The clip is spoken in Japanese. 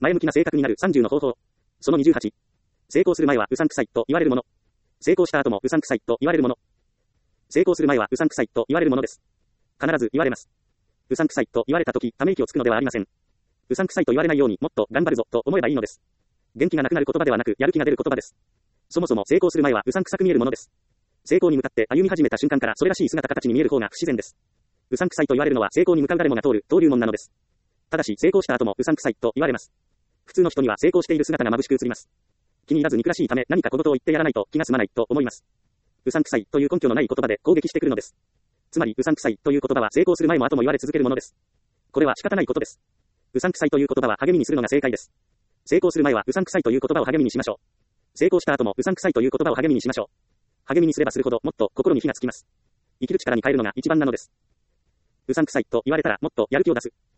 前向きな性格になる30の方法。その28。成功する前はうさんくさいと言われるもの。成功した後もうさんくさいと言われるもの。成功する前はうさんくさいと言われるものです。必ず言われます。うさんくさいと言われたとき、ため息をつくのではありません。うさんくさいと言われないようにもっと頑張るぞと思えばいいのです。元気がなくなる言葉ではなく、やる気が出る言葉です。そもそも成功する前はうさんくさく見えるものです。成功に向かって歩み始めた瞬間からそれらしい姿形に見える方が不自然です。うさんくさいと言われるのは成功に向かう誰もが通る登竜門なのです。ただし成功した後もうさんくさいと言われます。普通の人には成功している姿が眩しく映ります。気に入らず憎らしいため何か小言を言ってやらないと気が済まないと思います。うさんくさいという根拠のない言葉で攻撃してくるのです。つまりうさんくさいという言葉は成功する前も後も言われ続けるものです。これは仕方ないことです。うさんくさいという言葉は励みにするのが正解です。成功する前はうさんくさいという言葉を励みにしましょう。成功した後もうさんくさいという言葉を励みにしましょう。励みにすればするほどもっと心に火がつきます。生きる力に変えるのが一番なのです。うさんくさいと言われたらもっとやる気を出す。